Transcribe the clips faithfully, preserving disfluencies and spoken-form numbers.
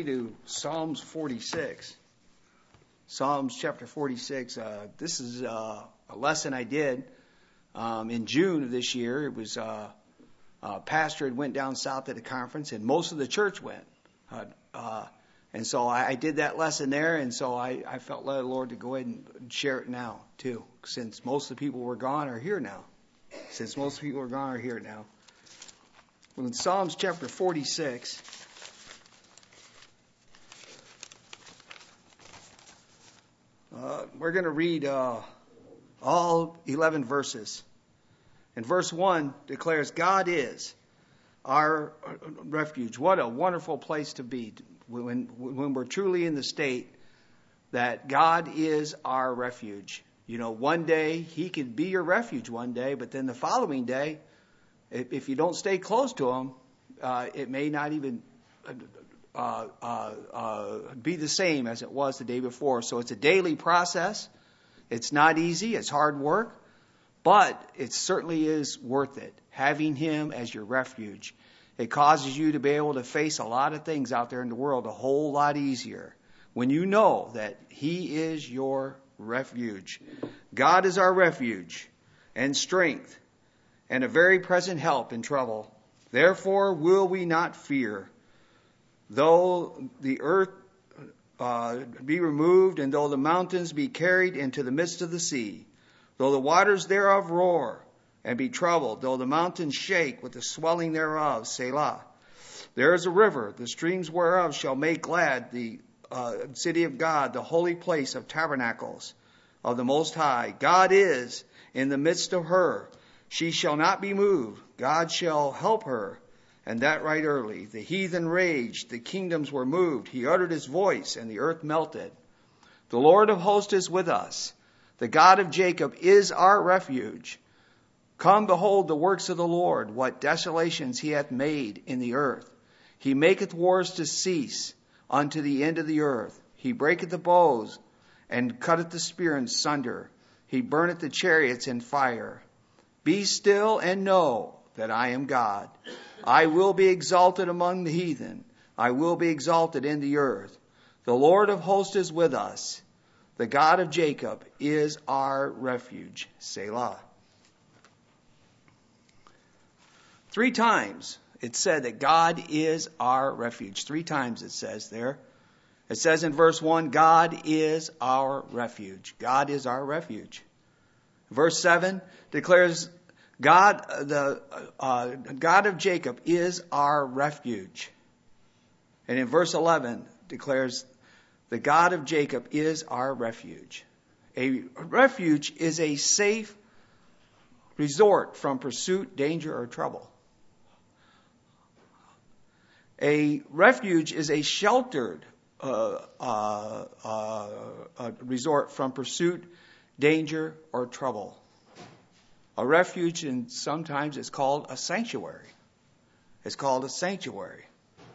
you to Psalms forty-six. Psalms chapter forty-six. Uh, this is uh, a lesson I did um, in June of this year. It was uh, a pastor had went down south at a conference, and most of the church went. Uh, uh, and so I, I did that lesson there, and so I, I felt led of the Lord to go ahead and share it now, too, since most of the people were gone are here now. Since most people are gone are here now. Well, in Psalms chapter forty-six, uh, we're going to read uh, all eleven verses. And verse one declares, God is our refuge. What a wonderful place to be when, when we're truly in the state that God is our refuge. You know, one day He could be your refuge one day, but then the following day, if you don't stay close to Him, uh, it may not even uh, uh, uh, be the same as it was the day before. So it's a daily process. It's not easy. It's hard work. But it certainly is worth it, having Him as your refuge. It causes you to be able to face a lot of things out there in the world a whole lot easier when you know that He is your refuge. God is our refuge and strength, and a very present help in trouble. Therefore will we not fear, though the earth uh, be removed, and though the mountains be carried into the midst of the sea, though the waters thereof roar and be troubled, though the mountains shake with the swelling thereof, Selah. There is a river, the streams whereof shall make glad the uh, city of God, the holy place of tabernacles of the Most High. God is in the midst of her. She shall not be moved. God shall help her, and that right early. The heathen raged, the kingdoms were moved. He uttered His voice, and the earth melted. The Lord of hosts is with us. The God of Jacob is our refuge. Come, behold the works of the Lord, what desolations He hath made in the earth. He maketh wars to cease unto the end of the earth. He breaketh the bows, and cutteth the spear in sunder. He burneth the chariots in fire. Be still and know that I am God. I will be exalted among the heathen. I will be exalted in the earth. The Lord of hosts is with us. The God of Jacob is our refuge. Selah. Three times it said that God is our refuge. Three times it says there. It says in verse one, God is our refuge. God is our refuge. Verse seven declares, God, the uh, God of Jacob is our refuge. And in verse eleven declares, the God of Jacob is our refuge. A refuge is a safe resort from pursuit, danger, or trouble. A refuge is a sheltered uh, uh, uh, uh, resort from pursuit, danger, or trouble. A refuge, and sometimes it's called a sanctuary. It's called a sanctuary.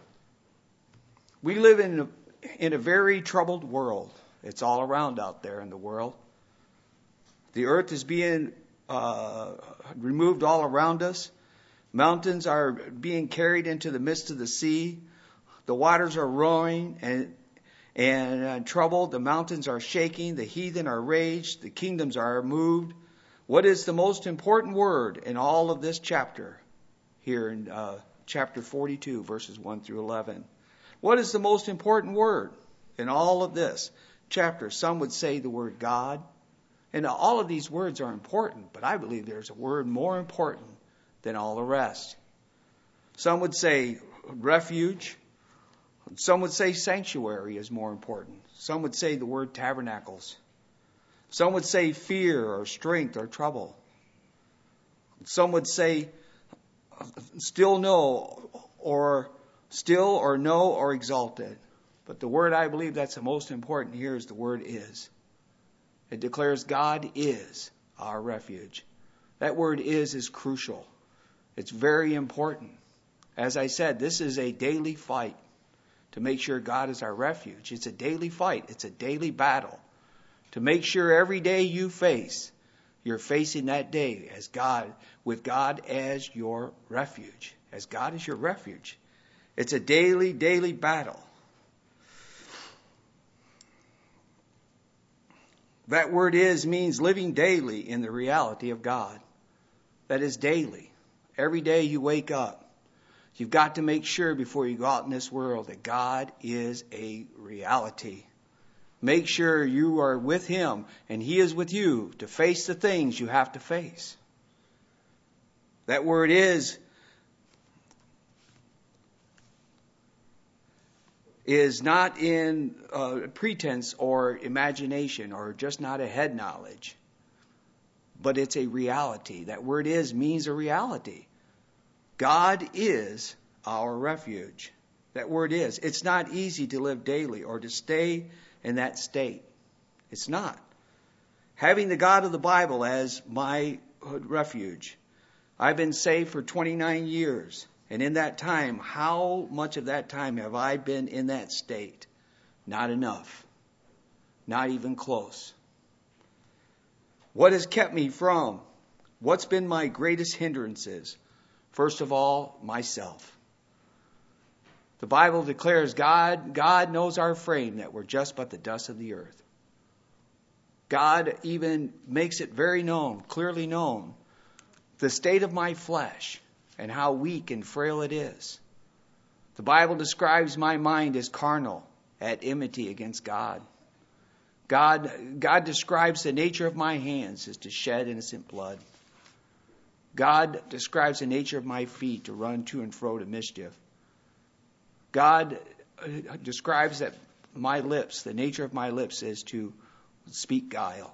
We live in a, in a very troubled world. It's all around out there in the world. The earth is being uh, removed all around us. Mountains are being carried into the midst of the sea. The waters are roaring and and uh, troubled. The mountains are shaking. The heathen are raged. The kingdoms are moved. What is the most important word in all of this chapter? Here in uh, chapter forty-two, verses one through eleven. What is the most important word in all of this chapter? Some would say the word God. And all of these words are important, but I believe there's a word more important than all the rest. Some would say refuge. Some would say sanctuary is more important. Some would say the word tabernacles. Some would say fear or strength or trouble. Some would say still know or still or know or exalted. But the word I believe that's the most important here is the word is. It declares God is our refuge. That word is is crucial. It's very important. As I said, this is a daily fight to make sure God is our refuge. It's a daily fight. It's a daily battle to make sure every day you face, you're facing that day as God, with God as your refuge, as God is your refuge. It's a daily, daily battle. That word is means living daily in the reality of God. That is daily. Every day you wake up, you've got to make sure before you go out in this world that God is a reality. Make sure you are with Him and He is with you to face the things you have to face. That word is is not in uh, pretense or imagination or just not a head knowledge, but it's a reality. That word is means a reality. God is our refuge. That word is. It's not easy to live daily or to stay in that state. It's not. Having the God of the Bible as my refuge. I've been saved for twenty-nine years. And in that time, how much of that time have I been in that state? Not enough. Not even close. What has kept me from? What's been my greatest hindrances? First of all, myself. The Bible declares God, God knows our frame, that we're just but the dust of the earth. God even makes it very known, clearly known, the state of my flesh and how weak and frail it is. The Bible describes my mind as carnal, at enmity against God. God, God describes the nature of my hands as to shed innocent blood. God describes the nature of my feet to run to and fro to mischief. God describes that my lips, the nature of my lips is to speak guile.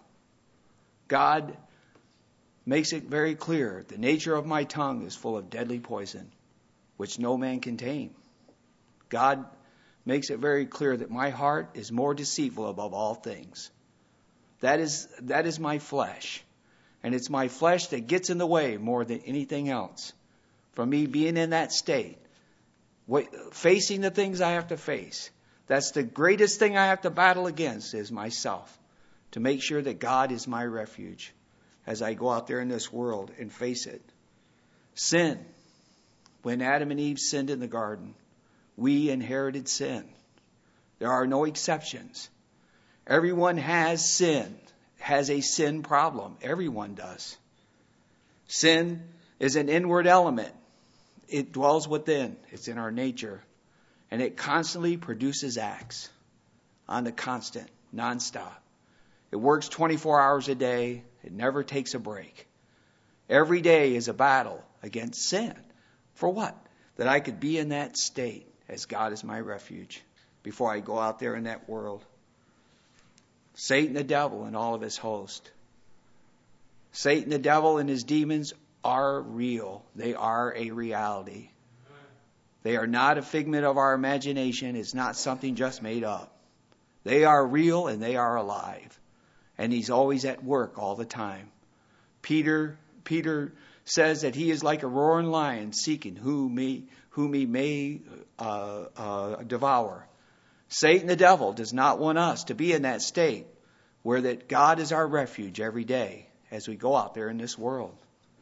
God makes it very clear the nature of my tongue is full of deadly poison, which no man can tame. God makes it very clear that my heart is more deceitful above all things. That is, that is my flesh. And it's my flesh that gets in the way more than anything else. From me being in that state, facing the things I have to face. That's the greatest thing I have to battle against is myself. To make sure that God is my refuge as I go out there in this world and face it. Sin. When Adam and Eve sinned in the garden, we inherited sin. There are no exceptions. Everyone has sin, has a sin problem. Everyone does. Sin is an inward element. It dwells within. It's in our nature. And it constantly produces acts on the constant, nonstop. It works twenty-four hours a day. It never takes a break. Every day is a battle against sin. For what? That I could be in that state as God is my refuge before I go out there in that world. Satan the devil and all of his host. Satan the devil and his demons are real. They are a reality. They are not a figment of our imagination. It's not something just made up. They are real and they are alive. And he's always at work all the time. Peter, Peter says that he is like a roaring lion seeking whom he, whom he may uh, uh, devour. Satan the devil does not want us to be in that state where that God is our refuge every day as we go out there in this world.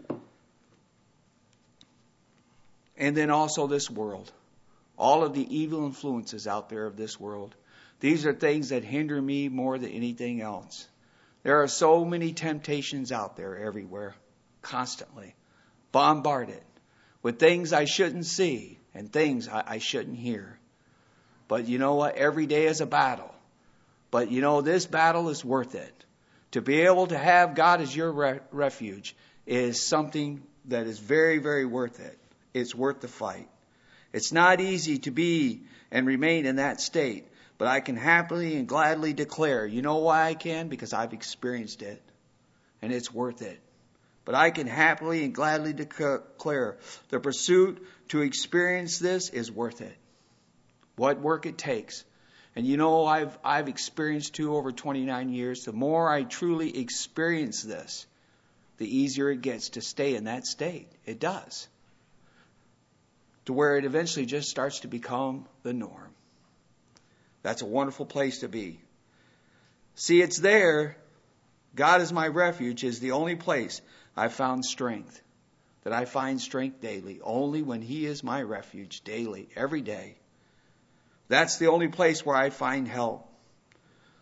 And then also this world. All of the evil influences out there of this world. These are things that hinder me more than anything else. There are so many temptations out there everywhere, constantly, bombarded with things I shouldn't see and things I, I shouldn't hear. But you know what? Every day is a battle. But you know, this battle is worth it. To be able to have God as your re- refuge is something that is very, very worth it. It's worth the fight. It's not easy to be and remain in that state. But I can happily and gladly declare, you know why I can? Because I've experienced it. And it's worth it. But I can happily and gladly declare the pursuit to experience this is worth it. What work it takes. And you know, I've I've experienced too over twenty-nine years. The more I truly experience this, the easier it gets to stay in that state. It does. To where it eventually just starts to become the norm. That's a wonderful place to be. See, it's there. God is my refuge is the only place I found strength. That I find strength daily. Only when He is my refuge daily, every day. That's the only place where I find help.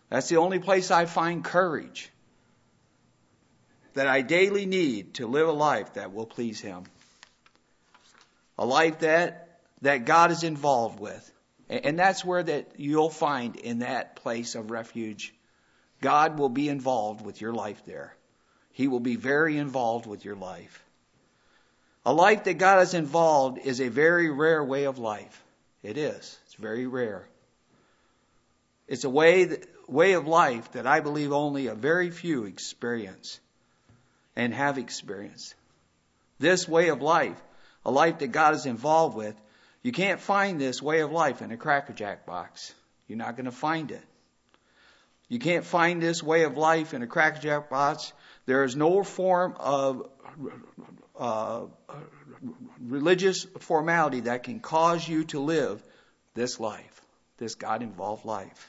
That's the only place I find courage that I daily need to live a life that will please Him. A life that, that God is involved with. And that's where that you'll find in that place of refuge. God will be involved with your life there. He will be very involved with your life. A life that God is involved is a very rare way of life. It is. It's very rare. It's a way, that, way of life that I believe only a very few experience and have experienced. This way of life, a life that God is involved with, you can't find this way of life in a Cracker Jack box. You're not going to find it. You can't find this way of life in a Cracker Jack box. There is no form of uh, religious formality that can cause you to live this life, this God-involved life.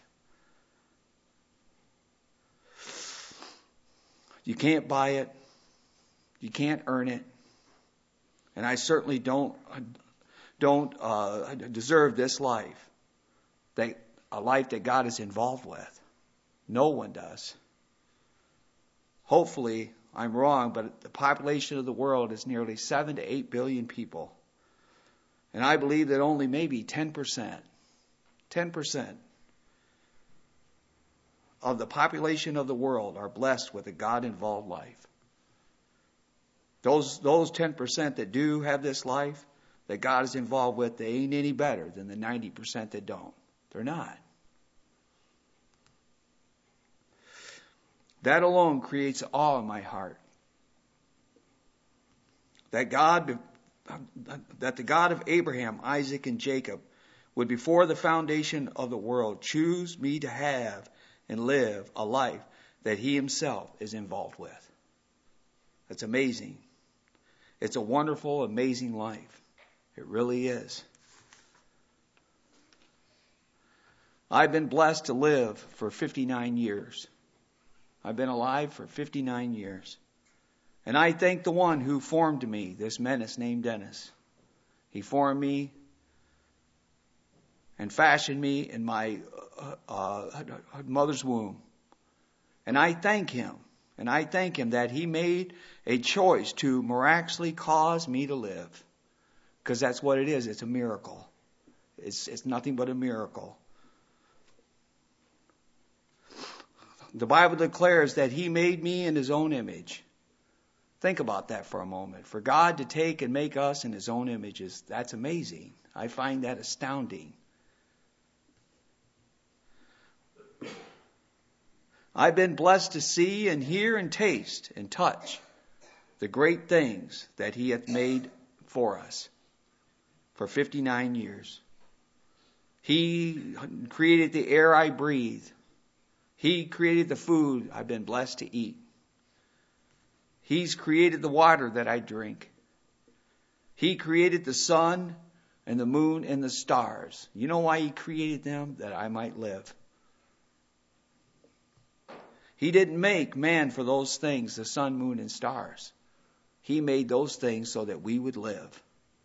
You can't buy it. You can't earn it. And I certainly don't don't uh, deserve this life, that a life that God is involved with. No one does. Hopefully, I'm wrong, but the population of the world is nearly seven to eight billion people. And I believe that only maybe ten percent, ten percent of the population of the world are blessed with a God-involved life. Those, those ten percent that do have this life that God is involved with, they ain't any better than the ninety percent that don't. They're not. That alone creates awe in my heart. That God, that the God of Abraham, Isaac, and Jacob would, before the foundation of the world, choose me to have and live a life that He Himself is involved with. That's amazing. It's a wonderful, amazing life. It really is. I've been blessed to live for fifty-nine years. I've been alive for fifty-nine years. And I thank the one who formed me, this menace named Dennis. He formed me and fashioned me in my uh, uh, mother's womb. And I thank Him. And I thank Him that He made a choice to miraculously cause me to live. Because that's what it is. It's a miracle. It's, it's nothing but a miracle. The Bible declares that He made me in His own image. Think about that for a moment. For God to take and make us in His own images, that's amazing. I find that astounding. I've been blessed to see and hear and taste and touch the great things that He hath made for us for fifty-nine years. He created the air I breathe. He created the food I've been blessed to eat. He's created the water that I drink. He created the sun and the moon and the stars. You know why He created them? That I might live. He didn't make man for those things, the sun, moon, and stars. He made those things so that we would live.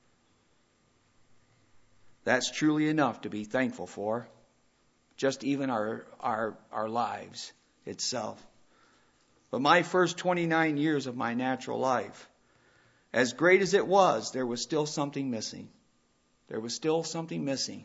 That's truly enough to be thankful for. Just even our, our, our lives itself. But my first twenty-nine years of my natural life, as great as it was, there was still something missing. There was still something missing.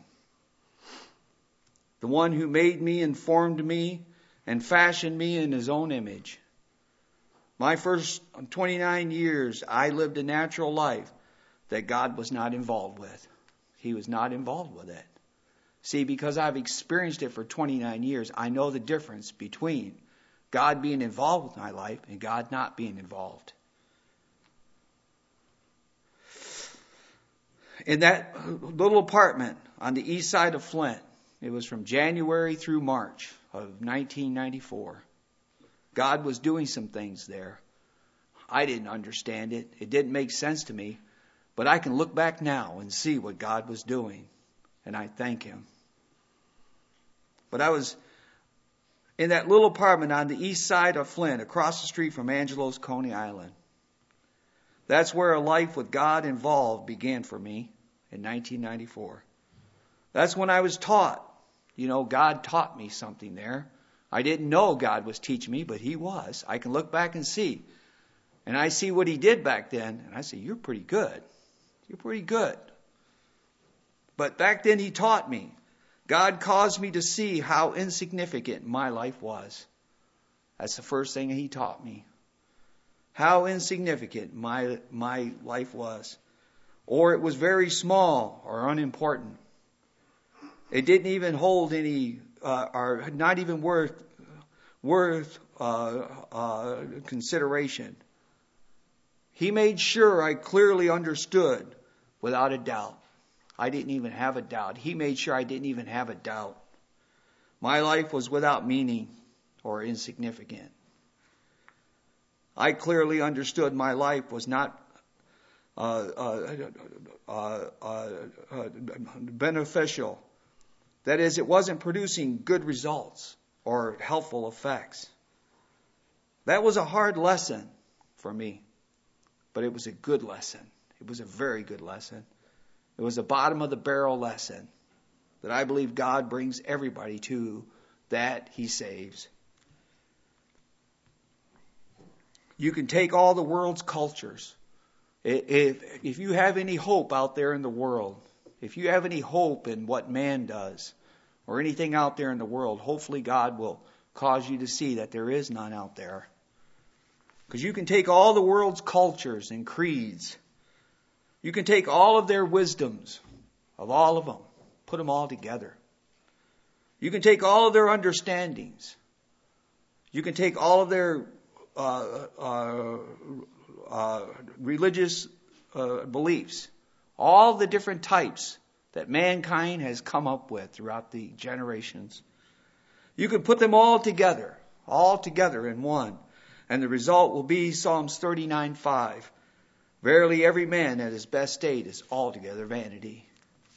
The one who made me and formed me and fashioned me in His own image. My first twenty-nine years, I lived a natural life that God was not involved with. He was not involved with it. See, because I've experienced it for twenty-nine years, I know the difference between God being involved with my life and God not being involved. In that little apartment on the east side of Flint, it was from January through March of nineteen ninety-four. God was doing some things there. I didn't understand it. It didn't make sense to me. But I can look back now and see what God was doing. And I thank Him. But I was in that little apartment on the east side of Flint, across the street from Angelo's Coney Island. That's where a life with God involved began for me in nineteen ninety-four. That's when I was taught. You know, God taught me something there. I didn't know God was teaching me, but he was. I can look back and see. And I see what he did back then, and I say, you're pretty good. You're pretty good. But back then he taught me. God caused me to see how insignificant my life was. That's the first thing he taught me. How insignificant my, my life was. Or it was very small or unimportant. It didn't even hold any, uh, or not even worth, worth uh, uh, consideration. He made sure I clearly understood without a doubt. I didn't even have a doubt. He made sure I didn't even have a doubt. My life was without meaning or insignificant. I clearly understood my life was not uh, uh, uh, uh, uh, beneficial. That is, it wasn't producing good results or helpful effects. That was a hard lesson for me, but it was a good lesson. It was a very good lesson. It was a bottom of the barrel lesson that I believe God brings everybody to, that he saves. You can take all the world's cultures. If, if you have any hope out there in the world, if you have any hope in what man does or anything out there in the world, hopefully God will cause you to see that there is none out there. Because you can take all the world's cultures and creeds. You can take all of their wisdoms, of all of them, put them all together. You can take all of their understandings. You can take all of their uh, uh, uh, religious uh, beliefs, all the different types that mankind has come up with throughout the generations. You can put them all together, all together in one. And the result will be Psalms thirty-nine five. Verily every man at his best state is altogether vanity.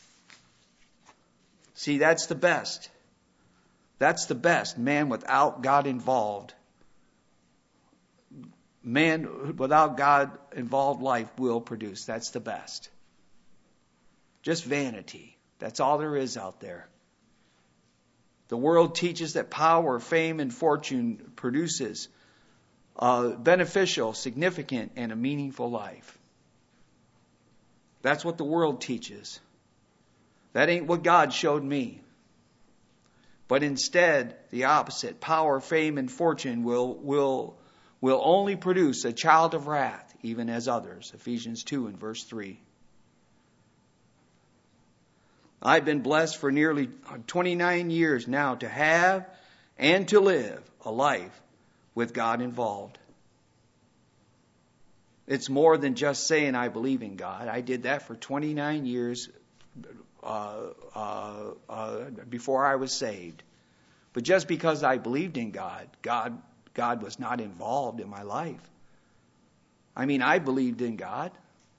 See, that's the best. That's the best. Man without God involved. Man without God involved life will produce. That's the best. Just vanity. That's all there is out there. The world teaches that power, fame, and fortune produces a beneficial, significant, and a meaningful life. That's what the world teaches. That ain't what God showed me. But instead, the opposite. Power, fame, and fortune will, will, will only produce a child of wrath, even as others. Ephesians two and verse three. I've been blessed for nearly twenty-nine years now to have and to live a life with God involved. It's more than just saying I believe in God. I did that for twenty-nine years uh, uh, uh, before I was saved. But just because I believed in God, God, God was not involved in my life. I mean, I believed in God.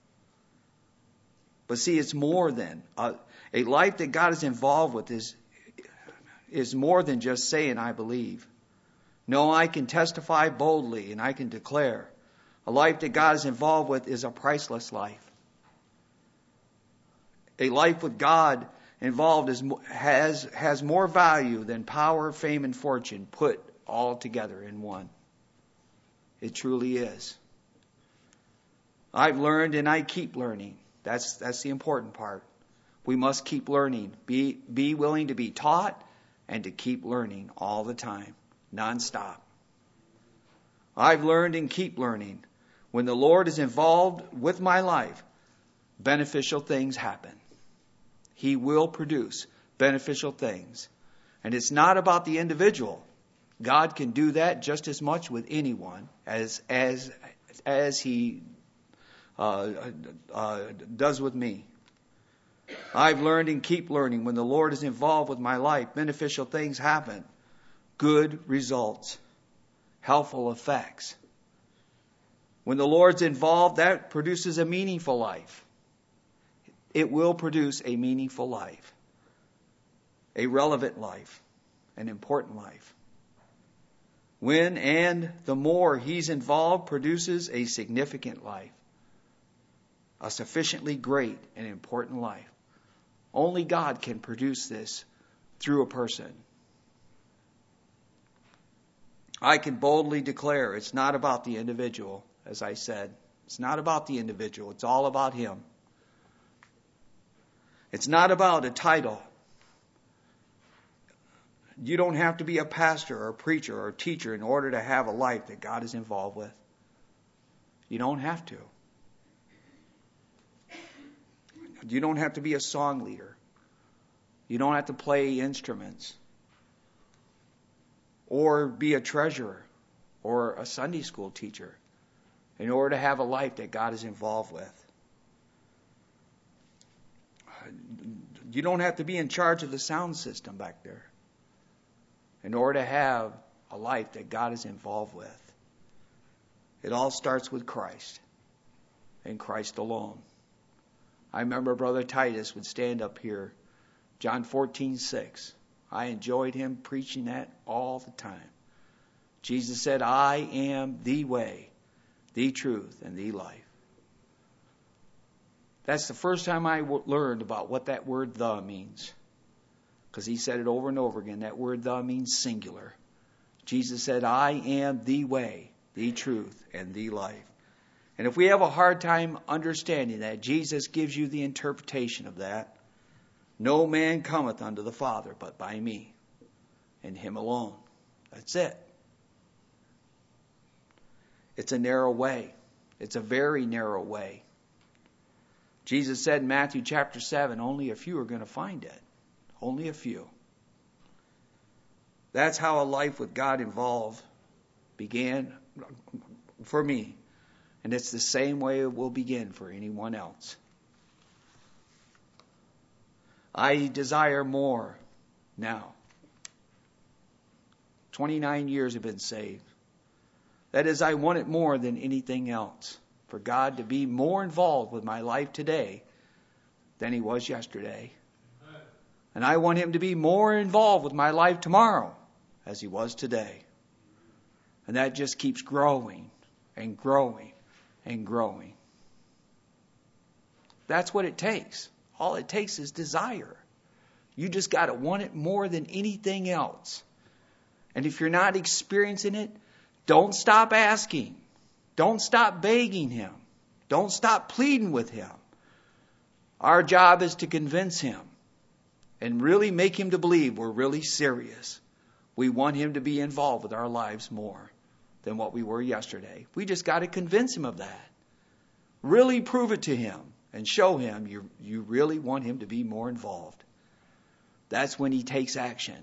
But see, it's more than uh, a life that God is involved with is is more than just saying I believe. No, I can testify boldly and I can declare a life that God is involved with is a priceless life. A life with God involved is, has, has more value than power, fame, and fortune put all together in one. It truly is. I've learned and I keep learning. That's, that's the important part. We must keep learning. Be, be willing to be taught and to keep learning all the time, nonstop. I've learned and keep learning. When the Lord is involved with my life, beneficial things happen. He will produce beneficial things. And it's not about the individual. God can do that just as much with anyone as as as He uh, uh, does with me. I've learned and keep learning. When the Lord is involved with my life, beneficial things happen. Good results. Helpful effects. When the Lord's involved, that produces a meaningful life. It will produce a meaningful life. A relevant life. An important life. When and the more He's involved produces a significant life. A sufficiently great and important life. Only God can produce this through a person. I can boldly declare it's not about the individual, as I said. It's not about the individual. It's all about Him. It's not about a title. You don't have to be a pastor or a preacher or a teacher in order to have a life that God is involved with. You don't have to. You don't have to be a song leader. You don't have to play instruments or be a treasurer or a Sunday school teacher in order to have a life that God is involved with. You don't have to be in charge of the sound system back there in order to have a life that God is involved with. It all starts with Christ and Christ alone. I remember Brother Titus would stand up here, John fourteen six. I enjoyed him preaching that all the time. Jesus said, I am the way, the truth, and the life. That's the first time I w- learned about what that word the means. Because he said it over and over again. That word the means singular. Jesus said, I am the way, the truth, and the life. And if we have a hard time understanding that, Jesus gives you the interpretation of that. No man cometh unto the Father but by me, and Him alone. That's it. It's a narrow way. It's a very narrow way. Jesus said in Matthew chapter seven, only a few are going to find it. Only a few. That's how a life with God involved began for me. And it's the same way it will begin for anyone else. I desire more now. twenty-nine years have been saved. That is, I want it more than anything else. For God to be more involved with my life today than He was yesterday. And I want Him to be more involved with my life tomorrow as He was today. And that just keeps growing and growing and growing. That's what it takes. All it takes is desire. You just got to want it more than anything else. And if you're not experiencing it, don't stop asking. Don't stop begging Him. Don't stop pleading with Him. Our job is to convince Him and really make Him to believe we're really serious. We want Him to be involved with our lives more than what we were yesterday. We just got to convince Him of that. Really prove it to Him and show Him you, you really want Him to be more involved. That's when He takes action.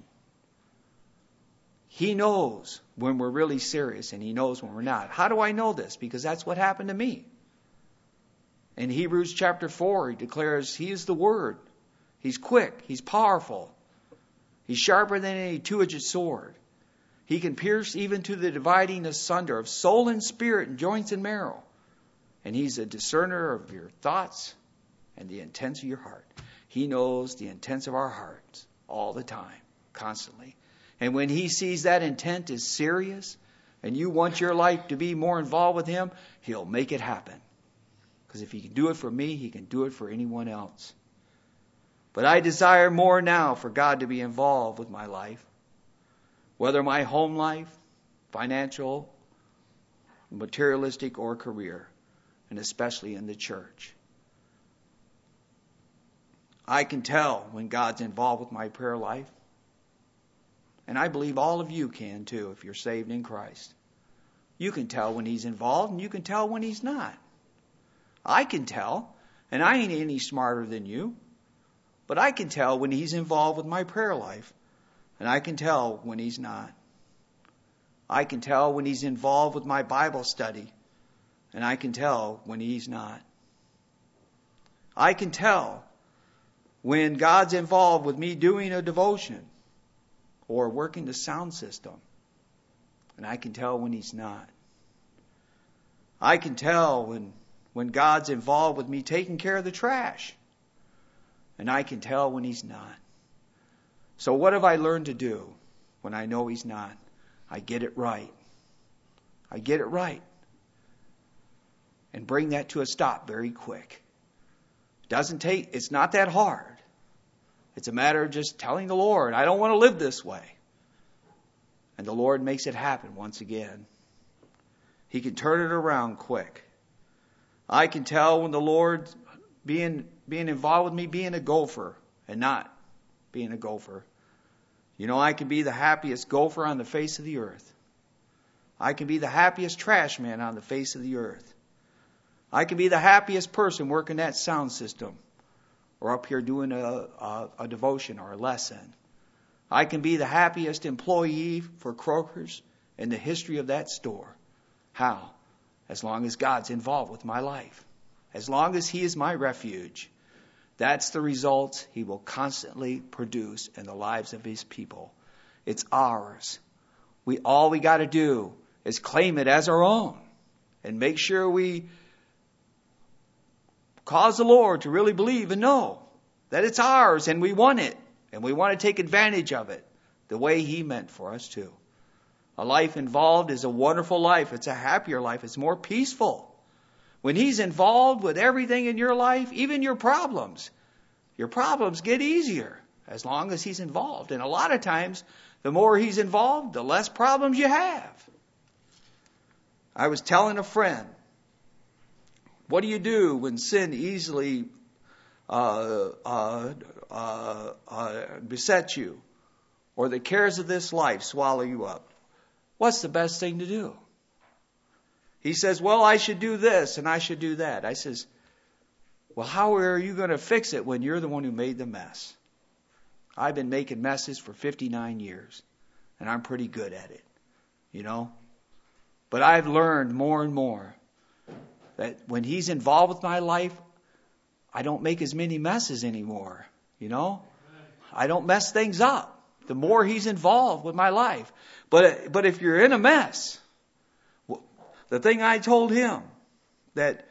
He knows when we're really serious and He knows when we're not. How do I know this? Because that's what happened to me. In Hebrews chapter four, He declares He is the Word. He's quick. He's powerful. He's sharper than any two-edged sword. He can pierce even to the dividing asunder of soul and spirit and joints and marrow. And He's a discerner of your thoughts and the intents of your heart. He knows the intents of our hearts all the time, constantly. And when He sees that intent is serious and you want your life to be more involved with Him, He'll make it happen. Because if He can do it for me, He can do it for anyone else. But I desire more now for God to be involved with my life. Whether my home life, financial, materialistic, or career. And especially in the church. I can tell when God's involved with my prayer life. And I believe all of you can too if you're saved in Christ. You can tell when He's involved and you can tell when He's not. I can tell, and I ain't any smarter than you, but I can tell when He's involved with my prayer life, and I can tell when He's not. I can tell when He's involved with my Bible study, and I can tell when He's not. I can tell when God's involved with me doing a devotion or working the sound system, and I can tell when He's not. I can tell when, when God's involved with me taking care of the trash, and I can tell when He's not. So what have I learned to do when I know He's not? I get it right. I get it right. And bring that to a stop very quick. Doesn't take, it's not that hard. It's a matter of just telling the Lord, I don't want to live this way. And the Lord makes it happen once again. He can turn it around quick. I can tell when the Lord being being involved with me being a gopher and not being a gopher. You know, I can be the happiest gopher on the face of the earth. I can be the happiest trash man on the face of the earth. I can be the happiest person working that sound system or up here doing a, a, a devotion or a lesson. I can be the happiest employee for Kroger's in the history of that store. How? As long as God's involved with my life. As long as He is my refuge. That's the results He will constantly produce in the lives of His people. It's ours. We all we got to do is claim it as our own and make sure we cause the Lord to really believe and know that it's ours and we want it and we want to take advantage of it the way He meant for us to. A life involved is a wonderful life. It's a happier life. It's more peaceful. When He's involved with everything in your life, even your problems, your problems get easier as long as He's involved. And a lot of times, the more He's involved, the less problems you have. I was telling a friend, what do you do when sin easily uh, uh, uh, uh, besets you or the cares of this life swallow you up? What's the best thing to do? He says, well, I should do this and I should do that. I says, well, how are you going to fix it when you're the one who made the mess? I've been making messes for fifty-nine years and I'm pretty good at it, you know. But I've learned more and more that when He's involved with my life, I don't make as many messes anymore, you know. I don't mess things up. The more He's involved with my life. But but if you're in a mess, the thing I told him that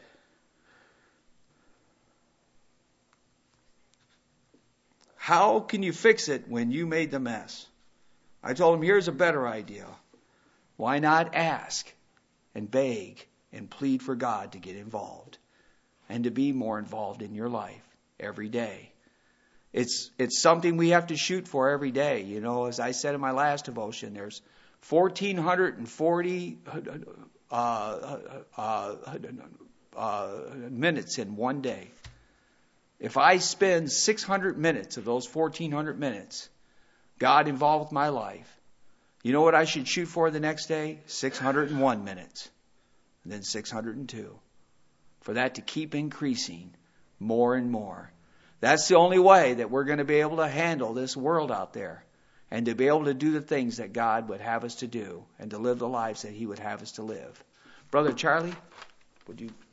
how can you fix it when you made the mess? I told him, here's a better idea. Why not ask and beg and plead for God to get involved and to be more involved in your life every day? It's it's something we have to shoot for every day. You know, as I said in my last devotion, there's one thousand four hundred forty uh, uh, uh, minutes in one day. If I spend six hundred minutes of those fourteen hundred minutes, God involved with my life, you know what I should shoot for the next day? six hundred one minutes. And then six hundred two. For that to keep increasing more and more. That's the only way that we're going to be able to handle this world out there and to be able to do the things that God would have us to do and to live the lives that He would have us to live. Brother Charlie, would you